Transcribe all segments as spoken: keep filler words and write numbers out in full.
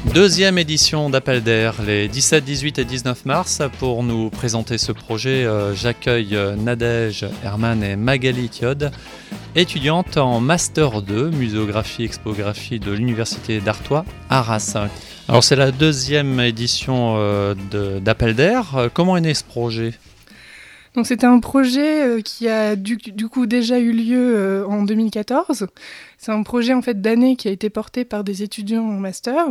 Deuxième édition d'Appel d'air, les dix-sept, dix-huit et dix-neuf mars. Pour nous présenter ce projet, euh, j'accueille Nadège Herman et Magali Thiod, étudiantes en Master deux, Muséographie Expographie de l'Université d'Artois, Arras. Alors c'est la deuxième édition euh, de, d'Appel d'air. Comment est né ce projet ? Donc c'était un projet euh, qui a du, du coup déjà eu lieu euh, en deux mille quatorze. C'est un projet en fait d'année qui a été porté par des étudiants en master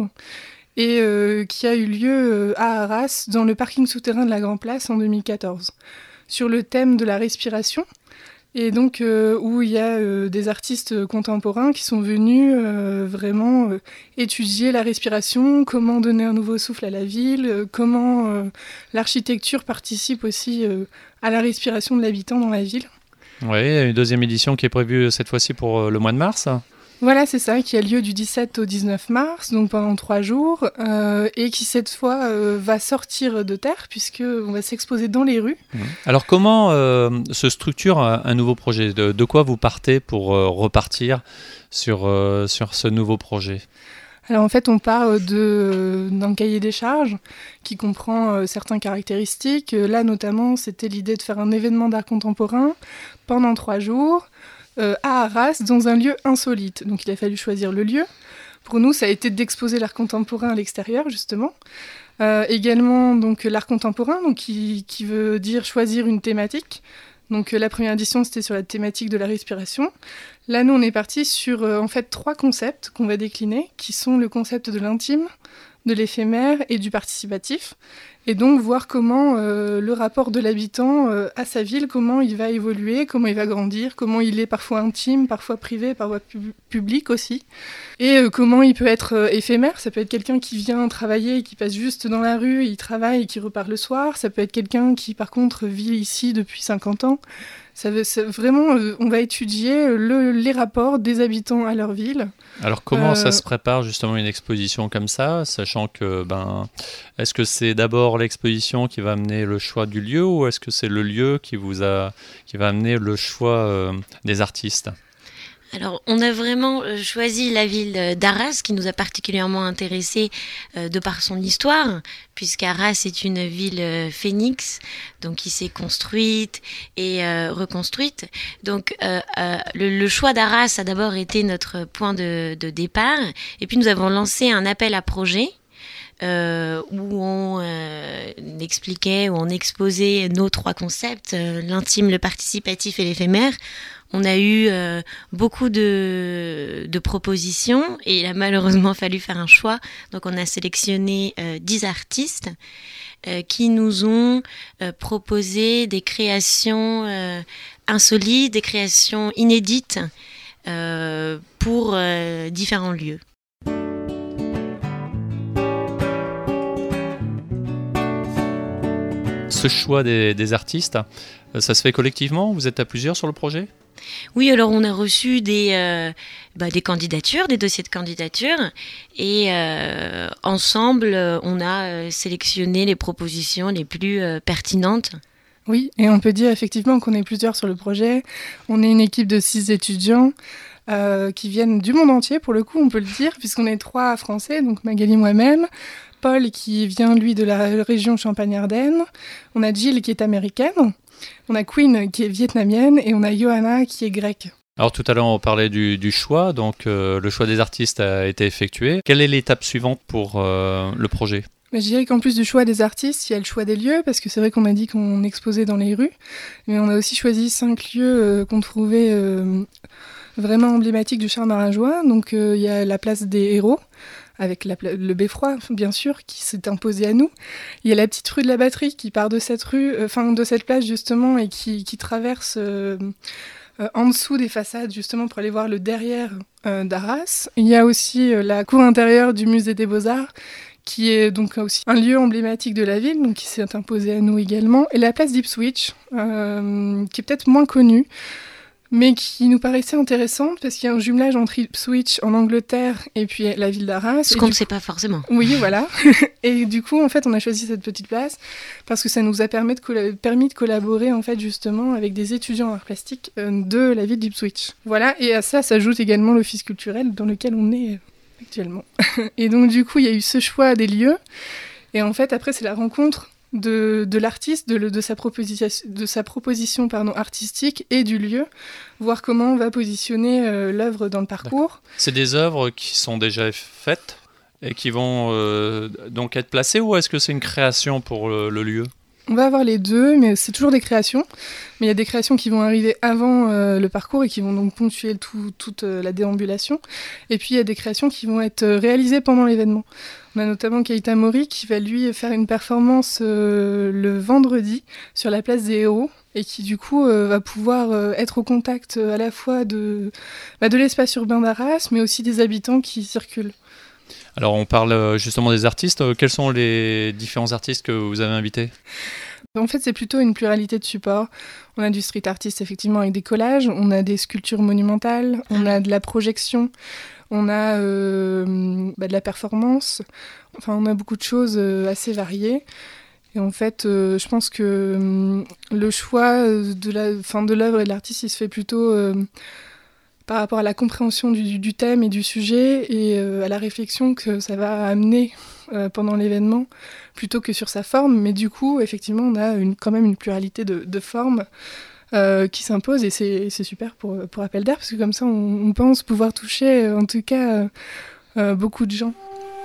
et euh, qui a eu lieu euh, à Arras dans le parking souterrain de la Grand Place en deux mille quatorze sur le thème de la respiration. Et donc euh, où il y a euh, des artistes contemporains qui sont venus euh, vraiment euh, étudier la respiration, comment donner un nouveau souffle à la ville, euh, comment euh, l'architecture participe aussi euh, à la respiration de l'habitant dans la ville. Oui, il y a une deuxième édition qui est prévue cette fois-ci pour le mois de mars. Voilà, c'est ça, qui a lieu du dix-sept au dix-neuf mars, donc pendant trois jours, euh, et qui cette fois euh, va sortir de terre, puisqu'on va s'exposer dans les rues. Alors comment euh, se structure un, un nouveau projet ? de, de quoi vous partez pour euh, repartir sur, euh, sur ce nouveau projet ? Alors en fait, on part de, d'un cahier des charges qui comprend euh, certaines caractéristiques. Là, notamment, c'était l'idée de faire un événement d'art contemporain pendant trois jours, Euh, à Arras, dans un lieu insolite. Donc il a fallu choisir le lieu. Pour nous, ça a été d'exposer l'art contemporain à l'extérieur, justement. Euh, également, donc, l'art contemporain, donc, qui, qui veut dire choisir une thématique. Donc euh, la première édition, c'était sur la thématique de la respiration. Là, nous, on est parti sur euh, en fait, trois concepts qu'on va décliner, qui sont le concept de l'intime, de l'éphémère et du participatif. Et donc voir comment euh, le rapport de l'habitant euh, à sa ville, comment il va évoluer, comment il va grandir, comment il est parfois intime, parfois privé, parfois pub- public aussi. Et euh, comment il peut être euh, éphémère. Ça peut être quelqu'un qui vient travailler et qui passe juste dans la rue, il travaille et qui repart le soir. Ça peut être quelqu'un qui par contre vit ici depuis cinquante ans. Ça veut, ça, vraiment, euh, on va étudier le, les rapports des habitants à leur ville. Alors comment Euh, ça se prépare justement une exposition comme ça, sachant que ben, est-ce que c'est d'abord l'exposition qui va amener le choix du lieu ou est-ce que c'est le lieu qui vous a, qui va amener le choix euh, des artistes ? Alors, on a vraiment choisi la ville d'Arras, qui nous a particulièrement intéressés euh, de par son histoire, puisqu'Arras est une ville euh, phénix, donc qui s'est construite et euh, reconstruite. Donc, euh, euh, le, le choix d'Arras a d'abord été notre point de, de départ, et puis nous avons lancé un appel à projet. Euh, où on euh, expliquait, où on exposait nos trois concepts, euh, l'intime, le participatif et l'éphémère. On a eu euh, beaucoup de, de propositions et il a malheureusement fallu faire un choix. Donc on a sélectionné euh, dix artistes euh, qui nous ont euh, proposé des créations euh, insolites, des créations inédites euh, pour euh, différents lieux. Ce choix des, des artistes, ça se fait collectivement ? Vous êtes à plusieurs sur le projet ? Oui, alors on a reçu des, euh, bah, des candidatures, des dossiers de candidature, et euh, ensemble, on a euh, sélectionné les propositions les plus euh, pertinentes. Oui, et on peut dire effectivement qu'on est plusieurs sur le projet. On est une équipe de six étudiants euh, qui viennent du monde entier, pour le coup, on peut le dire, puisqu'on est trois Français, donc Magali, moi-même, Paul qui vient, lui, de la région Champagne-Ardenne, on a Jill qui est américaine, on a Queen qui est vietnamienne et on a Johanna qui est grecque. Alors tout à l'heure on parlait du, du choix, donc euh, le choix des artistes a été effectué. Quelle est l'étape suivante pour euh, le projet ? Je dirais qu'en plus du choix des artistes, il y a le choix des lieux, parce que c'est vrai qu'on a dit qu'on exposait dans les rues, mais on a aussi choisi cinq lieux euh, qu'on trouvait euh, vraiment emblématiques du charme aringeois. Donc euh, il y a la place des héros, avec la, le beffroi, bien sûr, qui s'est imposé à nous. Il y a la petite rue de la Batterie qui part de cette rue, euh, enfin de cette place justement, et qui, qui traverse euh, euh, en dessous des façades, justement, pour aller voir le derrière euh, d'Arras. Il y a aussi euh, la cour intérieure du musée des Beaux-Arts, qui est donc aussi un lieu emblématique de la ville, donc qui s'est imposé à nous également. Et la place d'Ipswich, euh, qui est peut-être moins connue, mais qui nous paraissait intéressante parce qu'il y a un jumelage entre Ipswich en Angleterre et puis la ville d'Arras. Ce qu'on ne sait pas forcément. Oui, voilà. Et du coup, en fait, on a choisi cette petite place parce que ça nous a permis de, colla... permis de collaborer, en fait, justement, avec des étudiants en art plastique euh, de la ville d'Ipswich. Voilà, et à ça s'ajoute également l'office culturel dans lequel on est actuellement. Et donc du coup, il y a eu ce choix des lieux. Et en fait, après, c'est la rencontre de, de l'artiste, de, de sa proposition, de sa proposition pardon, artistique et du lieu, voir comment on va positionner euh, l'œuvre dans le parcours. D'accord. C'est des œuvres qui sont déjà faites et qui vont euh, donc être placées, ou est-ce que c'est une création pour le, le lieu ? On va avoir les deux, mais c'est toujours des créations. Mais il y a des créations qui vont arriver avant euh, le parcours et qui vont donc ponctuer tout, toute euh, la déambulation. Et puis il y a des créations qui vont être réalisées pendant l'événement. On a notamment Keita Mori qui va lui faire une performance euh, le vendredi sur la place des Héros et qui du coup euh, va pouvoir euh, être au contact euh, à la fois de, bah, de l'espace urbain d'Arras, mais aussi des habitants qui circulent. Alors on parle justement des artistes. Quels sont les différents artistes que vous avez invités ? En fait, c'est plutôt une pluralité de supports. On a du street artist, effectivement, avec des collages. On a des sculptures monumentales. On a de la projection. On a euh, bah, de la performance. Enfin, on a beaucoup de choses euh, assez variées. Et en fait, euh, je pense que euh, le choix de, la, fin, de l'œuvre et de l'artiste, il se fait plutôt... Euh, par rapport à la compréhension du, du thème et du sujet et euh, à la réflexion que ça va amener euh, pendant l'événement, plutôt que sur sa forme. Mais du coup, effectivement, on a une, quand même une pluralité de, de formes euh, qui s'impose et c'est, c'est super pour, pour Appel d'air, parce que comme ça, on, on pense pouvoir toucher, en tout cas, euh, euh, beaucoup de gens.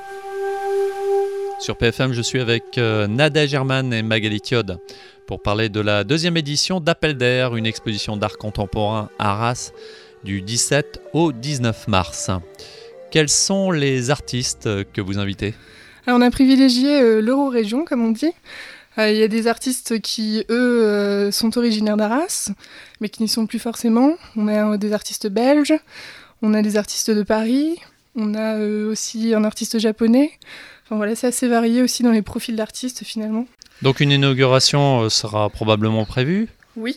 Sur P F M, je suis avec euh, Nadège Herman et Magali Thiod pour parler de la deuxième édition d'Appel d'air, une exposition d'art contemporain à Arras, du dix-sept au dix-neuf mars. Quels sont les artistes que vous invitez ? Alors, on a privilégié euh, l'Euro-Région, comme on dit. Euh, il y a des artistes qui, eux, euh, sont originaires d'Arras, mais qui n'y sont plus forcément. On a euh, des artistes belges, on a des artistes de Paris, on a euh, aussi un artiste japonais. Enfin voilà, c'est assez varié aussi dans les profils d'artistes, finalement. Donc une inauguration sera probablement prévue ? Oui.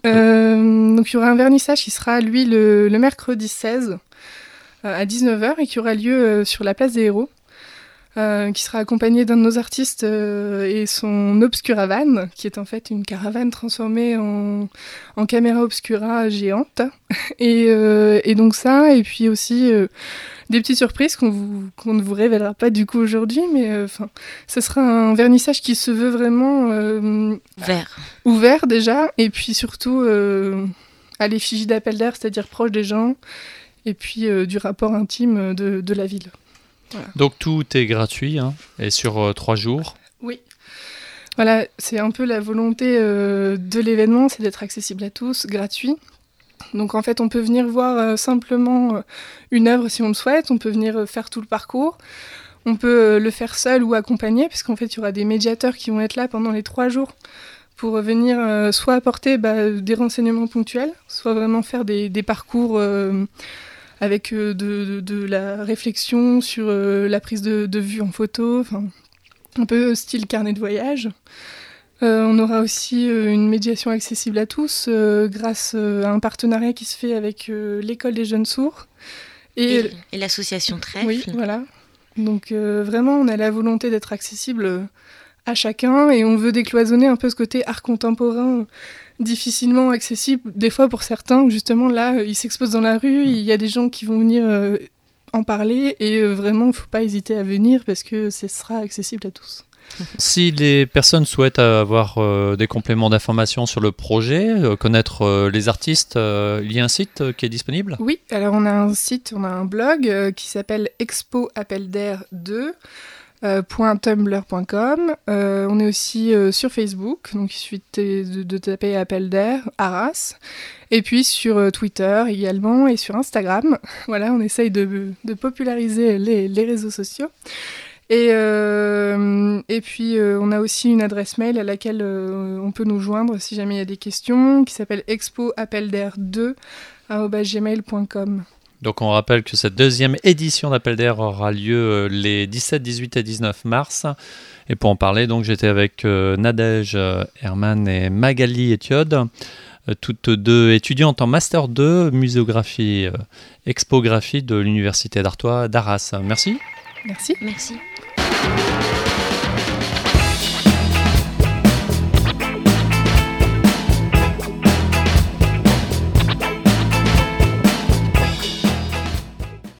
Euh, donc il y aura un vernissage qui sera lui le, le mercredi seize euh, à dix-neuf heures et qui aura lieu euh, sur la place des Héros, euh, qui sera accompagné d'un de nos artistes euh, et son Obscuravan, qui est en fait une caravane transformée en, en caméra obscura géante. et, euh, et donc ça, et puis aussi euh, des petites surprises qu'on, vous, qu'on ne vous révélera pas du coup aujourd'hui, mais enfin, euh, ce sera un vernissage qui se veut vraiment euh, ouvert. Ouvert déjà, et puis surtout euh, à l'effigie d'Appel d'air, c'est-à-dire proche des gens, et puis euh, du rapport intime de, de la ville. Voilà. Donc tout est gratuit hein, et sur euh, trois jours. Oui. Voilà, c'est un peu la volonté euh, de l'événement, c'est d'être accessible à tous, gratuit. Donc en fait, on peut venir voir euh, simplement euh, une œuvre si on le souhaite, on peut venir euh, faire tout le parcours, on peut euh, le faire seul ou accompagné, puisqu'en fait, il y aura des médiateurs qui vont être là pendant les trois jours pour venir euh, soit apporter bah, des renseignements ponctuels, soit vraiment faire des, des parcours euh, avec euh, de, de, de la réflexion sur euh, la prise de, de vue en photo, un peu style carnet de voyage. Euh, on aura aussi euh, une médiation accessible à tous euh, grâce euh, à un partenariat qui se fait avec euh, l'école des jeunes sourds. Et, et, et l'association Trèfle. Oui, voilà. Donc euh, vraiment, on a la volonté d'être accessible à chacun et on veut décloisonner un peu ce côté art contemporain difficilement accessible, des fois pour certains. Justement, là, ils s'exposent dans la rue, il y a des gens qui vont venir euh, en parler et euh, vraiment, il ne faut pas hésiter à venir parce que ce sera accessible à tous. Si les personnes souhaitent avoir euh, des compléments d'informations sur le projet, euh, connaître euh, les artistes, euh, il y a un site euh, qui est disponible ? Oui, alors on a un site, on a un blog euh, qui s'appelle expo appel d'air deux point tumblr point com. Euh, on est aussi euh, sur Facebook, donc il suffit de, de, de taper Appel d'air, Arras. Et puis sur euh, Twitter également et sur Instagram. Voilà, on essaye de, de populariser les, les réseaux sociaux. Et, euh, et puis, euh, on a aussi une adresse mail à laquelle euh, on peut nous joindre si jamais il y a des questions, qui s'appelle expo appel d'air deux arobase gmail point com. Donc on rappelle que cette deuxième édition d'Appel d'air aura lieu les dix-sept, dix-huit et dix-neuf mars. Et pour en parler, donc, j'étais avec euh, Nadège Herman et Magali Thiod, euh, toutes deux étudiantes en Master deux, muséographie, euh, expographie de l'Université d'Artois d'Arras. Merci. Merci. Merci.